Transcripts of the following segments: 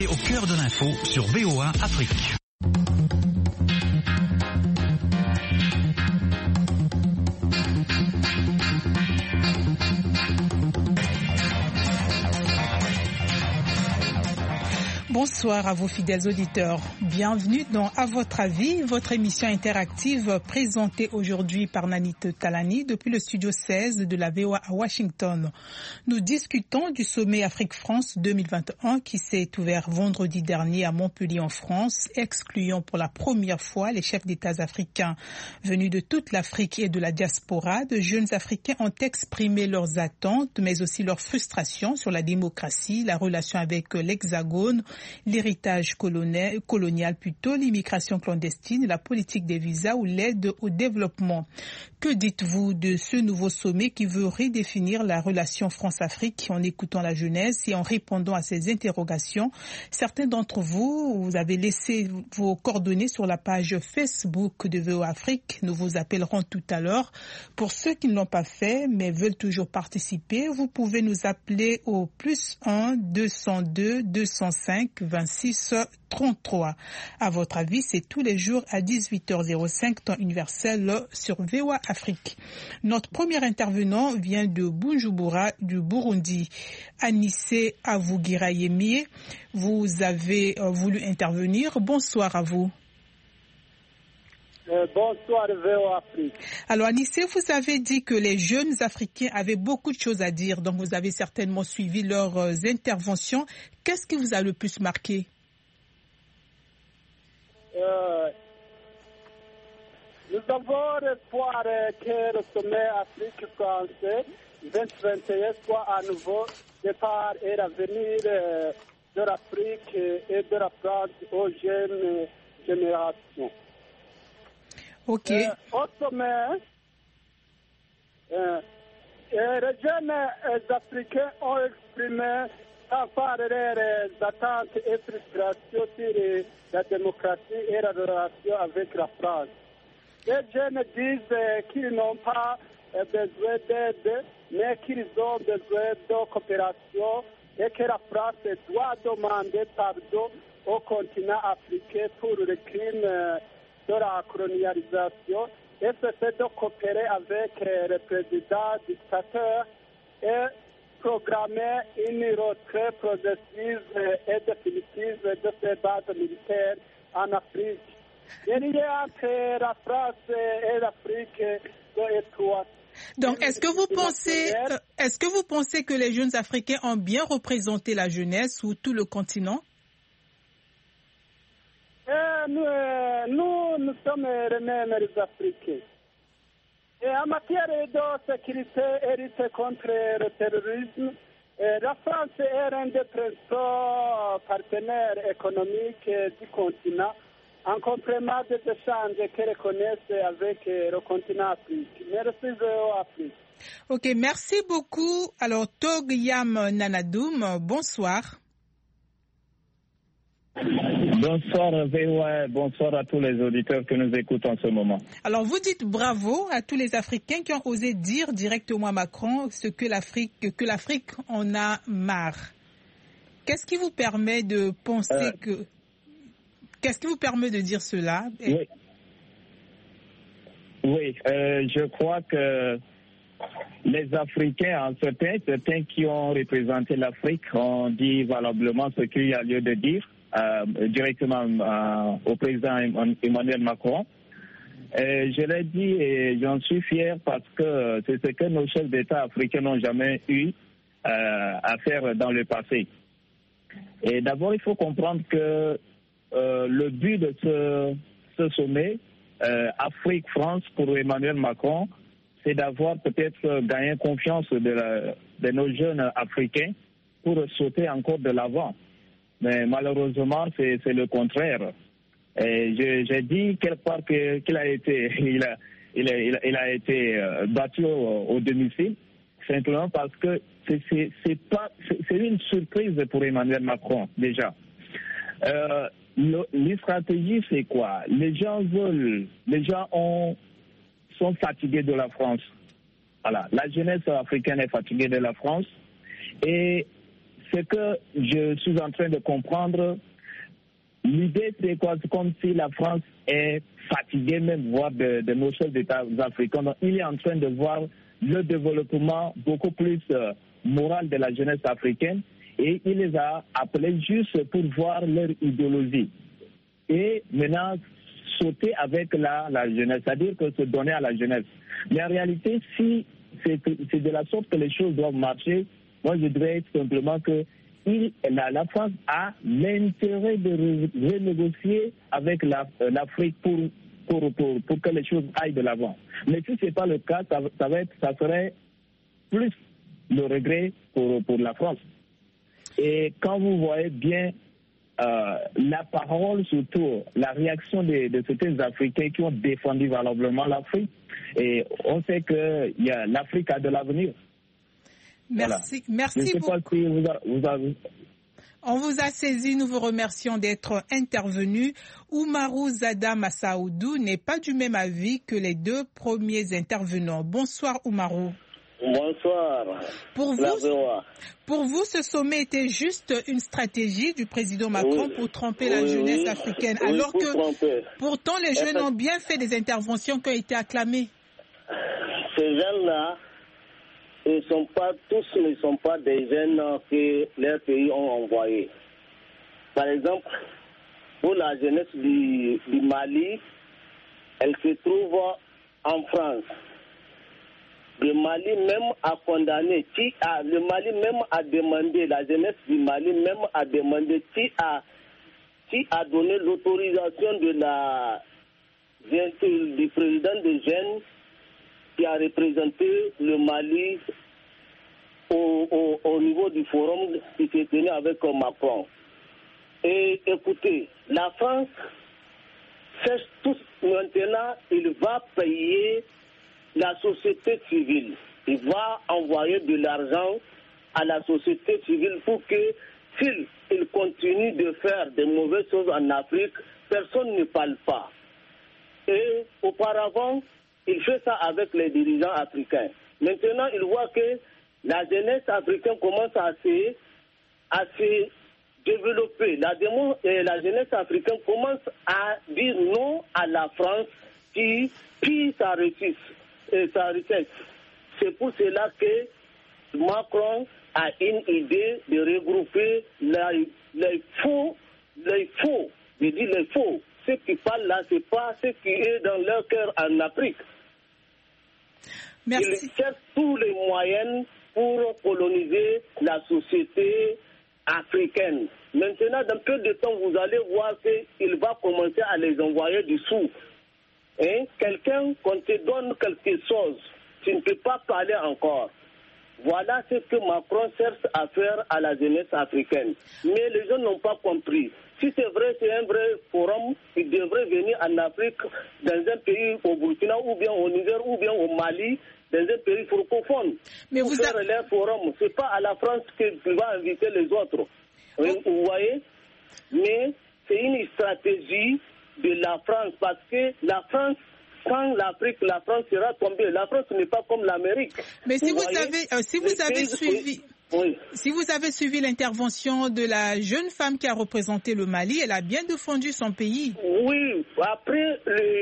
Au cœur de l'info sur VOA Afrique. Bonsoir à vos fidèles auditeurs. Bienvenue dans À votre avis, votre émission interactive présentée aujourd'hui par Nanit Talani depuis le studio 16 de la VOA à Washington. Nous discutons du sommet Afrique-France 2021 qui s'est ouvert vendredi dernier à Montpellier en France, excluant pour la première fois les chefs d'État africains. Venus de toute l'Afrique et de la diaspora, de jeunes Africains ont exprimé leurs attentes, mais aussi leurs frustrations sur la démocratie, la relation avec l'Hexagone, l'héritage colonial plutôt, l'immigration clandestine, la politique des visas ou l'aide au développement. Que dites-vous de ce nouveau sommet qui veut redéfinir la relation France-Afrique en écoutant la jeunesse et en répondant à ces interrogations? Certains d'entre vous, vous avez laissé vos coordonnées sur la page Facebook de VOA Afrique. Nous vous appellerons tout à l'heure. Pour ceux qui ne l'ont pas fait mais veulent toujours participer, vous pouvez nous appeler au +1 202 205 26 33. À votre avis, c'est tous les jours à 18h05 temps universel sur VOA Afrique. Notre premier intervenant vient de Bujumbura, du Burundi. Anissé Avugirayemi, vous avez voulu intervenir. Bonsoir à vous. Bonsoir VOA Afrique. Alors Anissé, vous avez dit que les jeunes Africains avaient beaucoup de choses à dire, donc vous avez certainement suivi leurs interventions. Qu'est-ce qui vous a le plus marqué? Nous avons espoir que le sommet Afrique-français 2021 soit à nouveau départ et l'avenir de l'Afrique et de la France aux jeunes générations. Ok. Au sommet, les jeunes Africains ont exprimé sans part leurs attentes et frustrations sur la démocratie et la relation avec la France. Les jeunes disent qu'ils n'ont pas besoin d'aide, mais qu'ils ont besoin de coopération et que la France doit demander pardon au continent africain pour le crime de la colonialisation et se fait de coopérer avec le président dictateur et programmer une retraite progressive et définitive de ces bases militaires en Afrique. Il y a entre la France et l'Afrique de étroites. Donc, est-ce que vous pensez que les jeunes Africains ont bien représenté la jeunesse ou tout le continent? Nous sommes les mêmes les Africains. Et en matière de sécurité et lutte contre le terrorisme, la France est l'un des principaux partenaires économiques du continent, en complément des échanges qu'elle connaît avec le continent africain. Merci VOA Afrique. Ok, merci beaucoup. Alors, Togyam Nanadoum, bonsoir. Bonsoir VOA, bonsoir à tous les auditeurs que nous écoutent en ce moment. Alors vous dites bravo à tous les Africains qui ont osé dire directement à Macron que l'Afrique en a marre. Qu'est-ce qui vous permet de penser Qu'est-ce qui vous permet de dire cela? Oui, je crois que les Africains, certains qui ont représenté l'Afrique ont dit valablement ce qu'il y a lieu de dire. Directement au président Emmanuel Macron. Je l'ai dit et j'en suis fier parce que c'est ce que nos chefs d'État africains n'ont jamais eu à faire dans le passé. Et d'abord, il faut comprendre que le but de ce sommet Afrique-France pour Emmanuel Macron, c'est d'avoir peut-être gagné confiance de nos jeunes Africains pour sauter encore de l'avant. Mais malheureusement, c'est le contraire. Et j'ai dit quelque part qu'il a été, il a été battu au domicile, simplement parce que c'est une surprise pour Emmanuel Macron déjà. Les stratégies, c'est quoi? Les gens sont fatigués de la France. Voilà, la jeunesse africaine est fatiguée de la France et ce que je suis en train de comprendre, l'idée c'est quoi? C'est comme si la France est fatiguée même voire de nos chefs d'État africains. Donc, il est en train de voir le développement beaucoup plus moral de la jeunesse africaine et il les a appelés juste pour voir leur idéologie. Et maintenant, sauter avec la jeunesse, c'est-à-dire que se donner à la jeunesse. Mais en réalité, si c'est de la sorte que les choses doivent marcher, moi je dirais simplement que la France a l'intérêt de renégocier avec l'Afrique pour que les choses aillent de l'avant. Mais si ce n'est pas le cas, ça serait plus le regret pour la France. Et quand vous voyez bien la parole, surtout la réaction de certains Africains qui ont défendu valablement l'Afrique, et on sait que l'Afrique a de l'avenir. Merci, voilà. merci Je ne sais beaucoup. pas si vous avez... On vous a saisi, nous vous remercions d'être intervenu. Oumarou Zada Massaoudou n'est pas du même avis que les deux premiers intervenants. Bonsoir Oumarou. Bonsoir. Pour vous, ce sommet était juste une stratégie du président Macron pour tromper la jeunesse africaine, alors que pourtant les jeunes ont bien fait des interventions qui ont été acclamées. Ces jeunes-là, ils ne sont pas des jeunes que leurs pays ont envoyés. Par exemple, pour la jeunesse du Mali, elle se trouve en France. Le Mali même a condamné, le Mali même a demandé, la jeunesse du Mali même a demandé qui a donné l'autorisation du président de jeunes qui a représenté le Mali au niveau du forum qui s'est tenu avec Macron. Et écoutez, la France sait tous maintenant, il va payer la société civile. Il va envoyer de l'argent à la société civile pour que s'il continue de faire de mauvaises choses en Afrique, personne ne parle pas. Et auparavant, il fait ça avec les dirigeants africains. Maintenant, il voit que la jeunesse africaine commence à se développer. La jeunesse africaine commence à dire non à la France qui pille sa richesse. C'est pour cela que Macron a une idée de regrouper les faux. Je dis les faux. Ceux qui parlent là, ce n'est pas ce qui est dans leur cœur en Afrique. Merci. Ils cherchent tous les moyens pour coloniser la société africaine. Maintenant, dans peu de temps, vous allez voir qu'il va commencer à les envoyer du sous. Quelqu'un, quand te donne quelque chose, tu ne peux pas parler encore. Voilà ce que Macron cherche à faire à la jeunesse africaine. Mais les gens n'ont pas compris. Si c'est vrai, c'est un vrai forum, il devrait venir en Afrique, dans un pays au Burkina, ou bien au Niger, ou bien au Mali, dans un pays francophone. Mais pour faire leur forum. Ce n'est pas à la France qu'il va inviter les autres. Vous voyez? Mais c'est une stratégie de la France, parce que la France, sans l'Afrique, la France sera tombée. La France n'est pas comme l'Amérique. Mais si vous avez suivi l'intervention de la jeune femme qui a représenté le Mali, elle a bien défendu son pays. Oui, après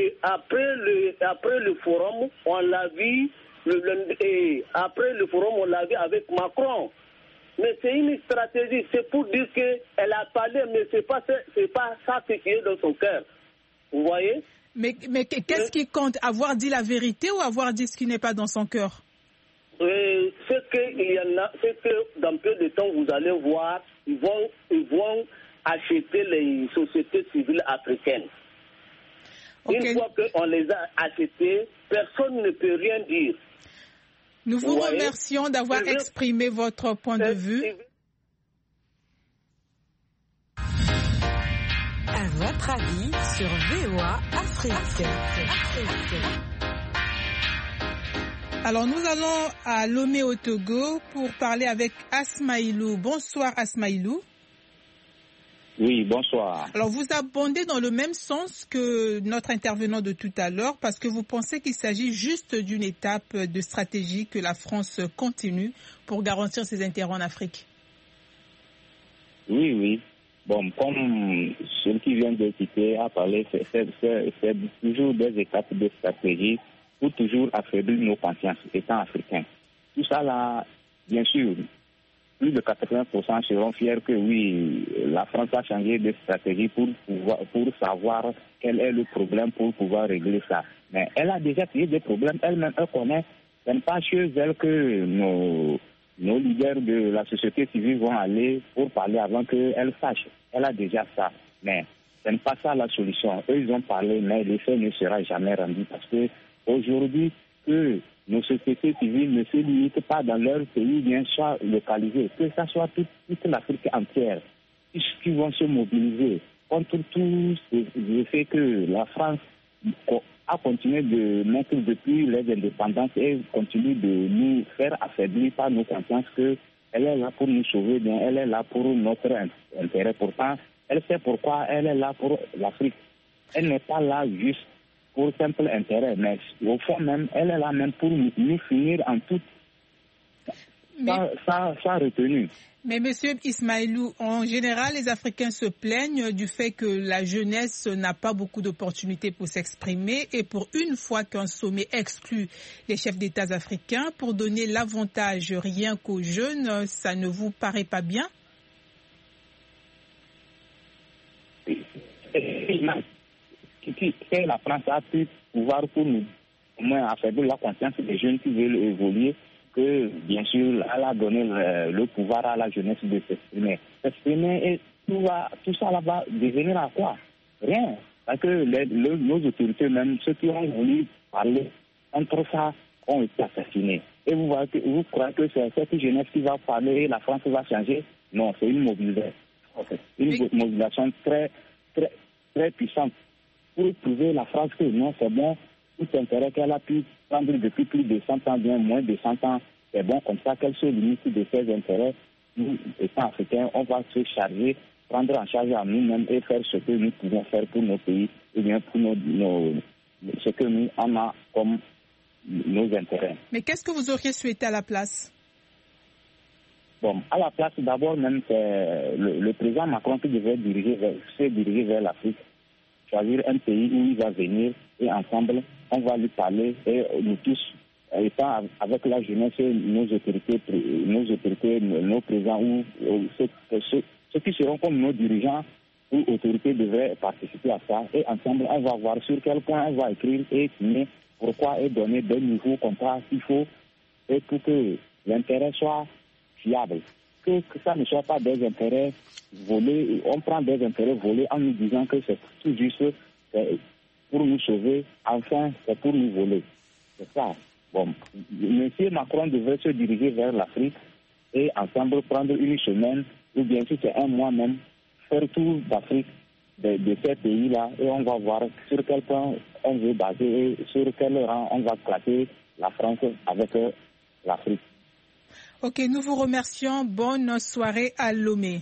le forum, on l'a vu. Après le forum, on l'a vu avec Macron. Mais c'est une stratégie, c'est pour dire qu'elle a parlé, mais c'est pas ça qui est dans son cœur. Vous voyez? Mais qu'est-ce qui compte? Avoir dit la vérité ou avoir dit ce qui n'est pas dans son cœur? C'est que dans peu de temps, vous allez voir, ils vont acheter les sociétés civiles africaines. Okay. Une fois qu'on les a achetées, personne ne peut rien dire. Nous vous remercions d'avoir exprimé votre point de vue. À votre avis sur VOA Afrique. Alors nous allons à Lomé au Togo pour parler avec Asmaïlou. Bonsoir Asmaïlou. Oui, bonsoir. Alors vous abondez dans le même sens que notre intervenant de tout à l'heure parce que vous pensez qu'il s'agit juste d'une étape de stratégie que la France continue pour garantir ses intérêts en Afrique. Oui. Bon, comme celui qui vient de citer a parlé, c'est toujours des étapes de stratégie pour toujours affaiblir nos consciences étant africains. Tout ça là, bien sûr, plus de 80% seront fiers que oui, la France a changé de stratégie pour savoir quel est le problème pour pouvoir régler ça. Mais elle a déjà créé des problèmes, elle-même, elle connaît. Ce n'est pas chez elle que nos leaders de la société civile vont aller pour parler avant qu'elle sache. Elle a déjà ça. Mais ce n'est pas ça la solution. Eux, ils ont parlé, mais l'effet ne sera jamais rendu parce que aujourd'hui, que nos sociétés civiles ne se limitent pas dans leur pays, bien soit localisées, que ça soit toute l'Afrique entière, qui vont se mobiliser contre tout ce fait que la France a continué de mettre depuis les indépendances et continue de nous faire affaiblir par nos consciences qu'elle est là pour nous sauver, bien elle est là pour notre intérêt. Pourtant, elle sait pourquoi elle est là pour l'Afrique. Elle n'est pas là juste pour simple intérêt, mais au fond même, elle est là même pour nous finir en tout, sans retenue. Mais Monsieur Ismaïlou, en général, les Africains se plaignent du fait que la jeunesse n'a pas beaucoup d'opportunités pour s'exprimer et pour une fois qu'un sommet exclut les chefs d'État africains pour donner l'avantage rien qu'aux jeunes, ça ne vous paraît pas bien? La France a pu pouvoir pour nous au moins affaiblir la conscience des jeunes qui veulent évoluer, que bien sûr elle a donné le pouvoir à la jeunesse de s'exprimer et tout ça là va devenir à quoi? Rien, parce que nos autorités, même ceux qui ont voulu parler entre ça, ont été assassinés. Et vous croyez que c'est cette jeunesse qui va parler et la France va changer? Non, c'est une mobilisation très, très, très puissante pour prouver la France que non, c'est bon, tout intérêt qu'elle a pu prendre depuis plus de 100 ans, bien moins de 100 ans, c'est bon, comme ça qu'elle se limite de ses intérêts. Nous, étant africains, on va se charger, prendre en charge à nous-mêmes et faire ce que nous pouvons faire pour nos pays, et bien pour ce que nous en a comme nos intérêts. Mais qu'est-ce que vous auriez souhaité à la place? Bon, à la place, d'abord même, c'est le président Macron qui devait se diriger vers l'Afrique, choisir un pays où il va venir et ensemble, on va lui parler et nous tous, étant avec la jeunesse et nos autorités, nos présidents ou ceux qui seront comme nos dirigeants ou autorités devraient participer à ça et ensemble, on va voir sur quel point on va écrire et signer pourquoi et donner des nouveaux contrats qu'il faut et pour que l'intérêt soit fiable. Que ça ne soit pas des intérêts volés, on prend des intérêts volés en nous disant que c'est tout juste pour nous sauver, enfin c'est pour nous voler. C'est ça. Bon, M. Macron devrait se diriger vers l'Afrique et ensemble prendre une semaine ou bien si c'est un mois même, faire tout l'Afrique de ces pays-là et on va voir sur quel point on veut baser et sur quel rang on va classer la France avec l'Afrique. Ok, nous vous remercions. Bonne soirée à Lomé.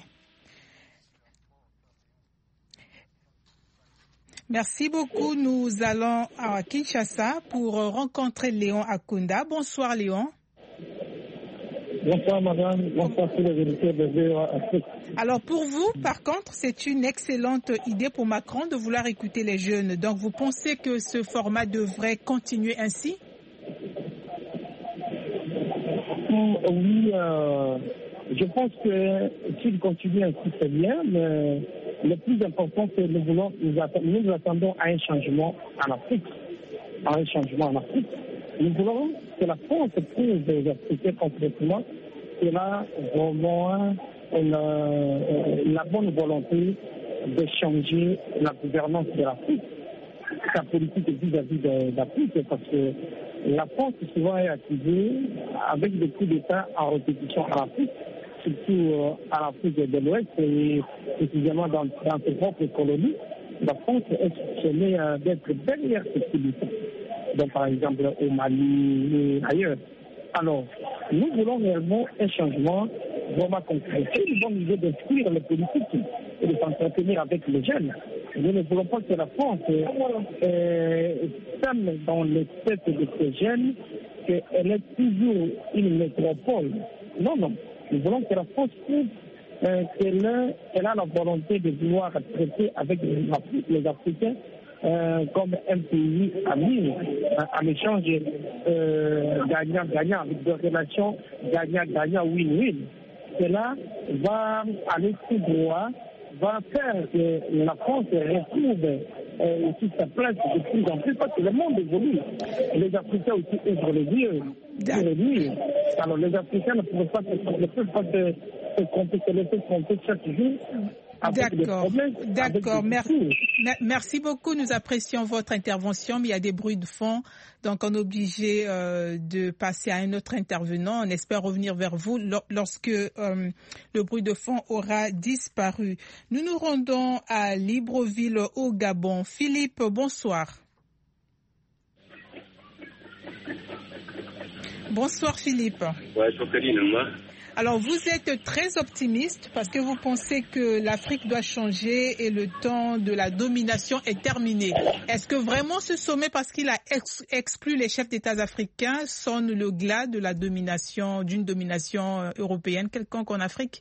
Merci beaucoup. Nous allons à Kinshasa pour rencontrer Léon Akunda. Bonsoir Léon. Bonsoir madame, bonsoir tous les auditeurs de VOA Afrique. Alors pour vous, par contre, c'est une excellente idée pour Macron de vouloir écouter les jeunes. Donc vous pensez que ce format devrait continuer ainsi? Oui, je pense que s'il continue ainsi, c'est bien, mais le plus important, c'est que nous attendons à un changement en Afrique. Nous voulons que la France prouve des Africains concrètement qu'elle a vraiment la bonne volonté de changer la gouvernance de l'Afrique, sa politique vis-à-vis de l'Afrique, parce que la France souvent est accusée avec des coups d'État en répétition en Afrique, surtout à l'Afrique de l'Ouest et précisément dans ses propres colonies. La France est soupçonnée d'être derrière cette politique, donc par exemple au Mali et ailleurs. Alors, nous voulons réellement un changement vraiment concret. C'est une bonne idée d'instruire les politiques et de s'entretenir avec les jeunes. Nous ne voulons pas que la France sème dans les têtes de ces jeunes qu'elle est toujours une métropole. Non. Nous voulons que la France prouve elle a la volonté de vouloir traiter avec les Africains comme un pays ami, en échange gagnant-gagnant, avec des relations gagnant-gagnant, win-win. Cela va aller tout droit, va faire que la France retrouve aussi sa place de plus en plus, parce que le monde évolue. Les Africains aussi ouvrent les yeux. Alors les Africains ne peuvent pas se laisser compter chaque jour. D'accord. Merci beaucoup. Nous apprécions votre intervention, mais il y a des bruits de fond, donc on est obligé de passer à un autre intervenant. On espère revenir vers vous lorsque le bruit de fond aura disparu. Nous nous rendons à Libreville au Gabon. Philippe, bonsoir. Bonsoir Philippe. Ouais, alors, vous êtes très optimiste parce que vous pensez que l'Afrique doit changer et le temps de la domination est terminé. Est-ce que vraiment ce sommet, parce qu'il a exclu les chefs d'État africains, sonne le glas de la domination, d'une domination européenne quelconque en Afrique?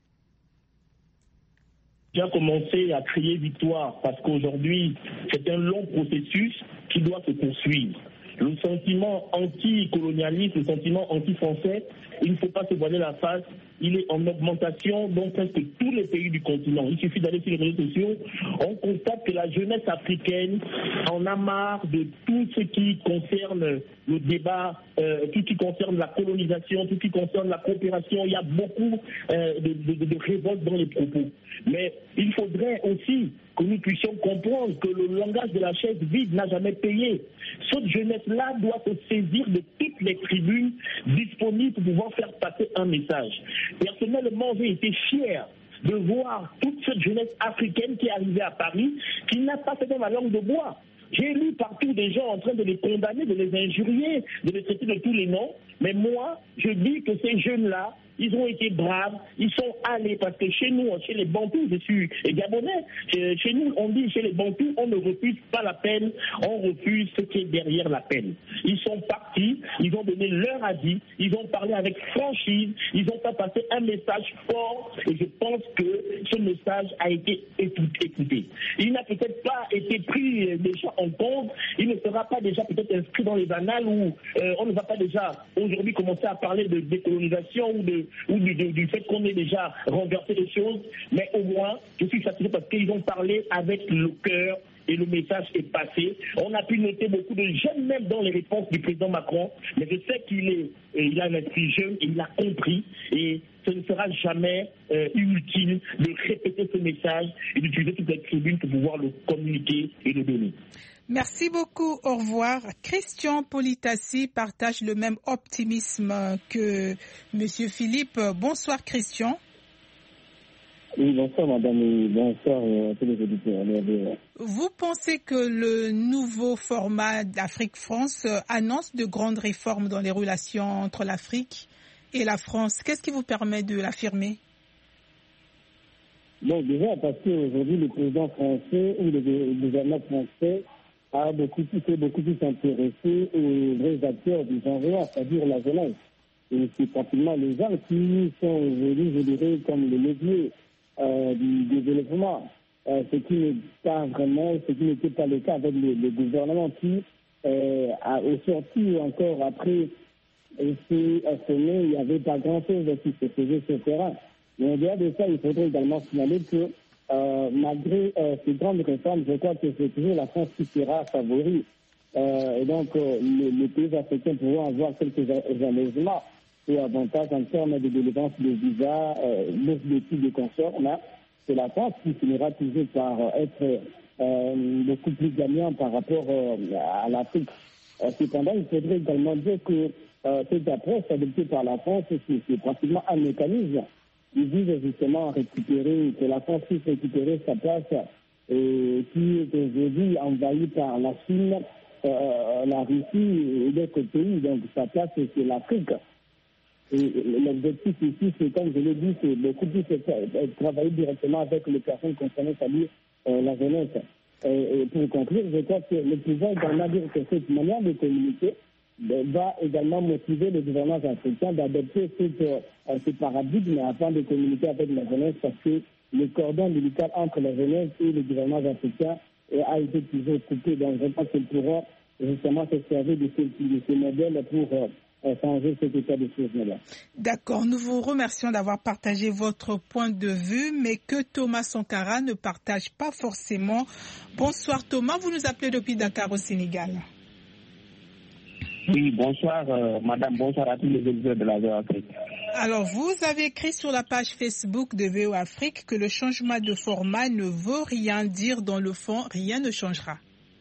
J'ai commencé à crier victoire parce qu'aujourd'hui, c'est un long processus qui doit se poursuivre. Le sentiment anti-colonialiste, le sentiment anti-français, il ne faut pas se voiler la face, il est en augmentation dans presque tous les pays du continent. Il suffit d'aller sur les réseaux sociaux, on constate que la jeunesse africaine en a marre de tout ce qui concerne le débat, tout ce qui concerne la colonisation, tout ce qui concerne la coopération. Il y a beaucoup de révoltes dans les propos. Mais il faudrait aussi que nous puissions comprendre que le langage de la chaise vide n'a jamais payé. Cette jeunesse-là doit se saisir de toutes les tribunes disponibles pour pouvoir faire passer un message. Personnellement, j'ai été fier de voir toute cette jeunesse africaine qui est arrivée à Paris, qui n'a pas fait dans la langue de bois. J'ai lu partout des gens en train de les condamner, de les injurier, de les traiter de tous les noms. Mais moi, je dis que ces jeunes-là, ils ont été braves, ils sont allés, parce que chez nous, chez les Bantous, je suis gabonais, chez nous, on dit chez les Bantous, on ne refuse pas la peine, on refuse ce qui est derrière la peine. Ils sont partis, ils ont donné leur avis, ils ont parlé avec franchise, ils ont fait passer un message fort, et je pense que ce message a été écouté. Il n'a peut-être pas été pris déjà en compte, il ne sera pas déjà peut-être inscrit dans les annales où on ne va pas déjà aujourd'hui commencer à parler de décolonisation ou du fait qu'on ait déjà renversé les choses, mais au moins, je suis satisfait parce qu'ils ont parlé avec le cœur et le message est passé. On a pu noter beaucoup de jeunes, même dans les réponses du président Macron, mais je sais qu'il a un esprit jeune et il a compris, et ce ne sera jamais inutile de répéter ce message et d'utiliser toutes les tribunes pour pouvoir le communiquer et le donner. Merci beaucoup, au revoir. Christian Politassi partage le même optimisme que M. Philippe. Bonsoir Christian. Oui, bonsoir madame et bonsoir à tous les auditeurs. Vous pensez que le nouveau format d'Afrique-France annonce de grandes réformes dans les relations entre l'Afrique et la France? Qu'est-ce qui vous permet de l'affirmer? Bon, déjà parce qu'aujourd'hui le président français ou le gouvernement français a beaucoup plus intéressé aux vrais acteurs du genre, c'est-à-dire la jeunesse. Et c'est pratiquement les gens qui sont aujourd'hui, je dirais, comme le levier du développement. Ce qui n'était pas le cas avec le gouvernement qui a sorti encore après ce sommet, il n'y avait pas grand-chose qui se faisait sur le terrain. Mais au-delà de ça, il faudrait également signaler que malgré ces grandes réformes, je crois que c'est toujours la France qui sera favori. Et donc, les pays africains pourront avoir quelques allègements et avantages en termes de délivrance de visas, de types de consorts. C'est la France qui finira toujours par être beaucoup plus gagnant par rapport à l'Afrique. Cependant, il faudrait également dire que cette approche adoptée par la France, c'est pratiquement un mécanisme qui vise justement à récupérer, que la France puisse récupérer sa place et qui est aujourd'hui envahie par la Chine, la Russie et d'autres pays. Donc sa place, c'est l'Afrique. Et l'objectif ici, c'est, comme je l'ai dit, c'est beaucoup plus travailler directement avec les personnes concernées, c'est-à-dire la jeunesse. Et pour conclure, je crois que le pouvoir également dire que cette manière de communiquer va également motiver les gouvernements africains d'adopter ce paradigme afin de communiquer avec la jeunesse, parce que le cordon ombilical entre la jeunesse et les gouvernements africains a été toujours coupé. Donc je pense qu'ils pourront justement se servir de ces modèles pour changer cet état de choses-là. D'accord, nous vous remercions d'avoir partagé votre point de vue, mais que Thomas Sankara ne partage pas forcément. Bonsoir Thomas, vous nous appelez depuis Dakar au Sénégal. Oui, bonsoir madame, bonsoir à tous les auditeurs de la VOA Afrique. Alors, vous avez écrit sur la page Facebook de VOA Afrique que le changement de format ne veut rien dire. Dans le fond, rien ne changera.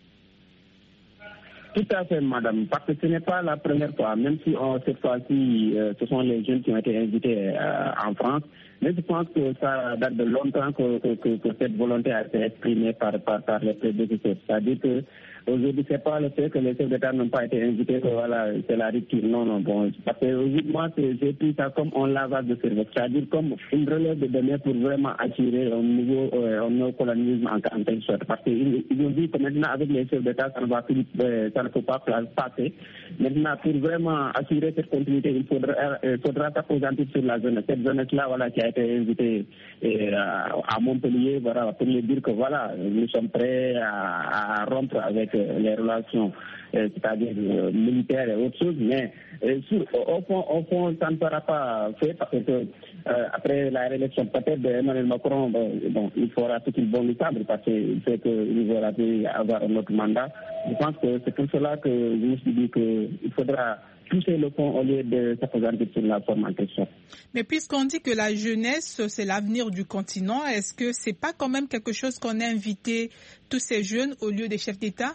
Tout à fait, madame, parce que ce n'est pas la première fois, même si cette fois-ci, ce sont les jeunes qui ont été invités en France. Mais je pense que ça date de longtemps que cette volonté a été exprimée par les prédécesseurs. C'est-à-dire que aujourd'hui, c'est pas le fait que les chefs d'État n'ont pas été invités que voilà, c'est la rupture. Non, bon, parce que aujourd'hui, moi, j'ai pris ça comme un lavage de cerveau, c'est-à-dire comme une relève de données pour vraiment assurer un nouveau néocolonialisme en quelque sorte. Parce qu'ils ont dit que maintenant, avec les chefs d'État, ça ne peut pas passer. Maintenant, pour vraiment assurer cette continuité, il faudra s'appesantir sur la jeunesse. Cette jeunesse-là, voilà, qui a été invitée à Montpellier, voilà, pour lui dire que voilà, nous sommes prêts à rompre avec les relations, c'est-à-dire militaires et autres choses, mais au fond, ça ne sera pas fait parce que après la réélection peut-être d'Emmanuel Macron, bon, il fera tout qu'il bon lui semble parce qu'il sait qu'il va avoir un autre mandat. Je pense que c'est pour cela que je me suis dit qu'il faudra toucher le fond au lieu de s'appesantir sur la forme en question. Mais puisqu'on dit que la jeunesse, c'est l'avenir du continent, est-ce que c'est pas quand même quelque chose qu'on a invité tous ces jeunes au lieu des chefs d'État?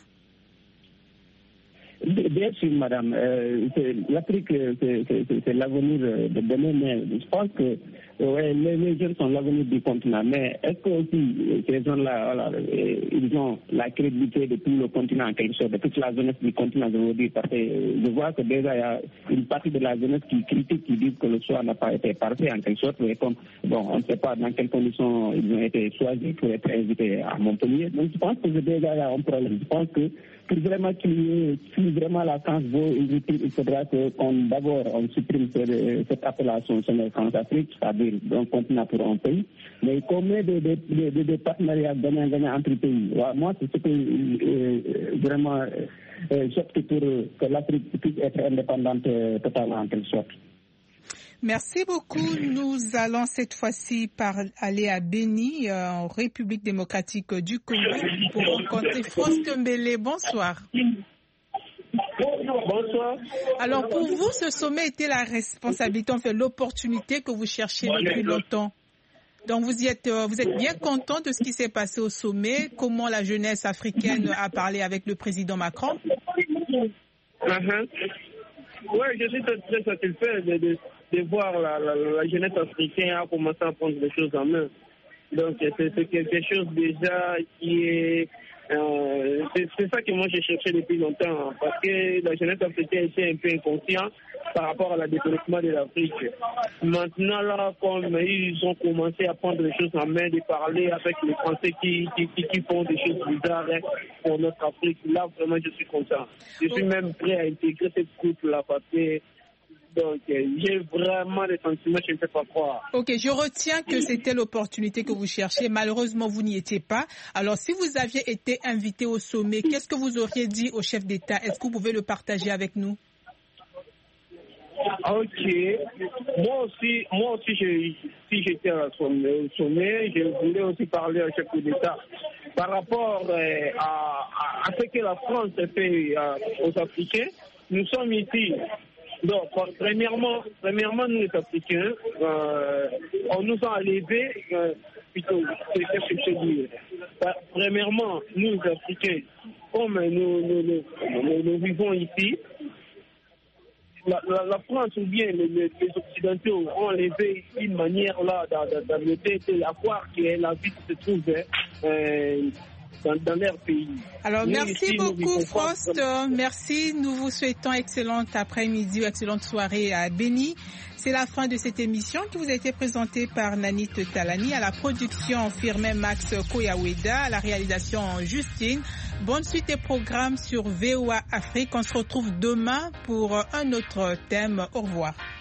Bien sûr, madame. L'Afrique, c'est l'avenir de demain, mais je pense que les jeunes sont l'avenir du continent. Mais est-ce que aussi ces jeunes-là, voilà, ils ont la crédibilité de tout le continent en quelque sorte, de toute la jeunesse du continent, je veux dire, parce que je vois que déjà il y a une partie de la jeunesse qui critique, qui dit que le choix n'a pas été parfait en quelque sorte, mais comme on ne sait pas dans quelles conditions ils ont été choisis pour être invités à Montpellier. Donc je pense que déjà il y a un problème. Je pense que pour vraiment si vraiment la France vaut une rupture, il faudra d'abord on supprime cette appellation France-Afrique, c'est-à-dire un continent pour un pays, mais qu'on met des partenariats gagnant-gagnant entre pays. Moi, c'est ce que vraiment j'opte pour que l'Afrique puisse être indépendante totalement en quelque sorte. Merci beaucoup. Nous allons cette fois-ci aller à Béni, en République démocratique du Congo, pour rencontrer France Tembele. Bonsoir. Bonsoir. Alors, pour vous, ce sommet était la responsabilité, en fait, l'opportunité que vous cherchiez depuis longtemps. Donc, vous êtes bien content de ce qui s'est passé au sommet, comment la jeunesse africaine a parlé avec le président Macron? Oui, je suis très satisfait de voir la jeunesse africaine a commencé à prendre les choses en main. Donc, c'est quelque chose déjà qui est... c'est ça que moi j'ai cherché depuis longtemps, parce que la jeunesse africaine était un peu inconsciente par rapport à la développement de l'Afrique. Maintenant, là, comme ils ont commencé à prendre les choses en main, de parler avec les Français qui font des choses bizarres pour notre Afrique, là, vraiment, je suis content. Je suis même prêt à intégrer cette groupe-là, parce que donc, j'ai vraiment des sentiments, je ne peux pas croire. Ok, je retiens que c'était l'opportunité que vous cherchiez. Malheureusement, vous n'y étiez pas. Alors, si vous aviez été invité au sommet, qu'est-ce que vous auriez dit au chef d'État? Est-ce que vous pouvez le partager avec nous? Ok. Moi aussi, si j'étais au sommet, je voulais aussi parler au chef d'État par rapport à ce que la France fait aux Africains. Nous sommes ici. Donc, premièrement, nous les Africains, on nous a enlevés, plutôt, c'est ce que je dis. Premièrement, nous les Africains, comme nous vivons ici, la France ou bien les Occidentaux ont enlevé une manière là dans le tête à croire que la vie se trouve dans leur pays. Alors, merci beaucoup, Frost. Merci. Nous vous souhaitons excellente après-midi ou excellente soirée à Béni. C'est la fin de cette émission qui vous a été présentée par Nanit Talani. À la production, Firmin Max Koyaweda. À la réalisation, Justine. Bonne suite des programmes sur VOA Afrique. On se retrouve demain pour un autre thème. Au revoir.